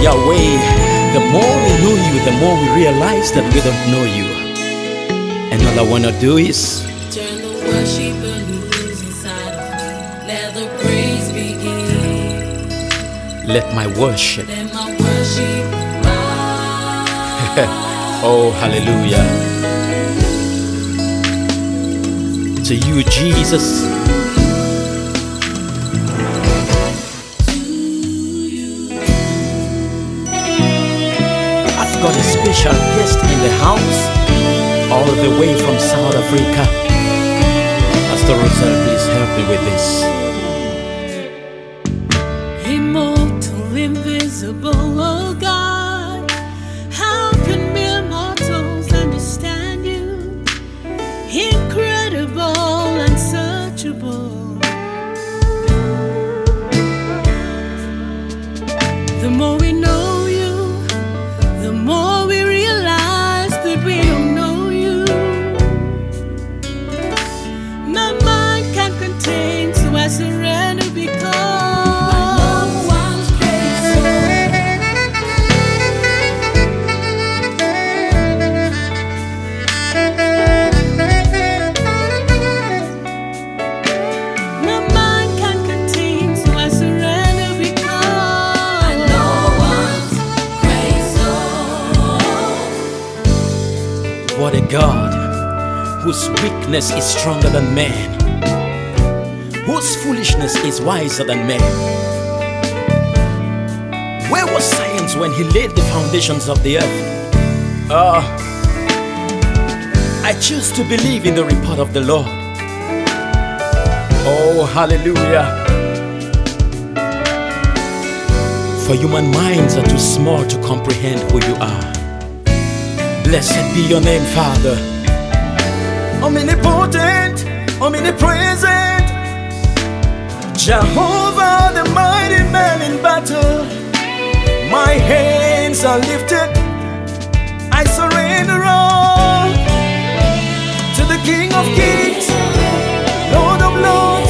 Yahweh, the more we know you, the more we realize that we don't know you. And all I wanna do is turn the worship loose inside of me. Let the praise begin. let my worship. Let my worship rise. Oh, hallelujah. To you, Jesus. I've got a special guest in the house, all the way from South Africa. Pastor Rosal, please help me with this. Immortal, invisible, oh God, how can mere mortals understand you? Incredible, unsearchable. The more we know you, the more we realize that we don't know you. My mind can't contain, so I surrender because what a God, whose weakness is stronger than man, whose foolishness is wiser than man. Where was science when he laid the foundations of the earth? I choose to believe in the report of the Lord. Oh, hallelujah. For human minds are too small to comprehend who you are. Blessed be your name, Father. Omnipotent, omnipresent, Jehovah, the mighty man in battle. My hands are lifted, I surrender all to the King of Kings, Lord of Lords.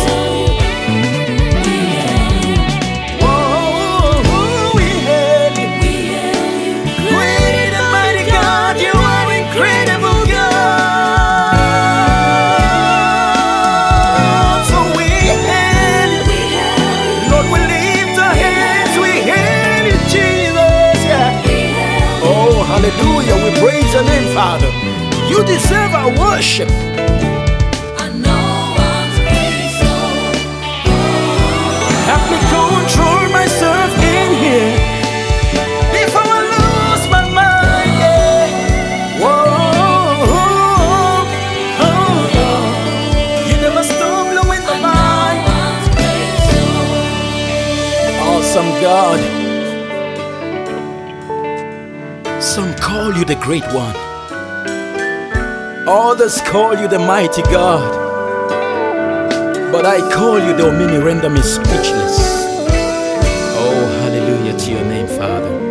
Hallelujah, we praise your name, Father. You deserve our worship. I know I'm crazy. Help me control myself in here before I lose my mind. Yeah. Whoa, oh, oh. You never stop blowing my mind. Awesome God. Some call you the Great One, others call you the Mighty God, but I call you the Omni, render me speechless. Oh, hallelujah to your name, Father.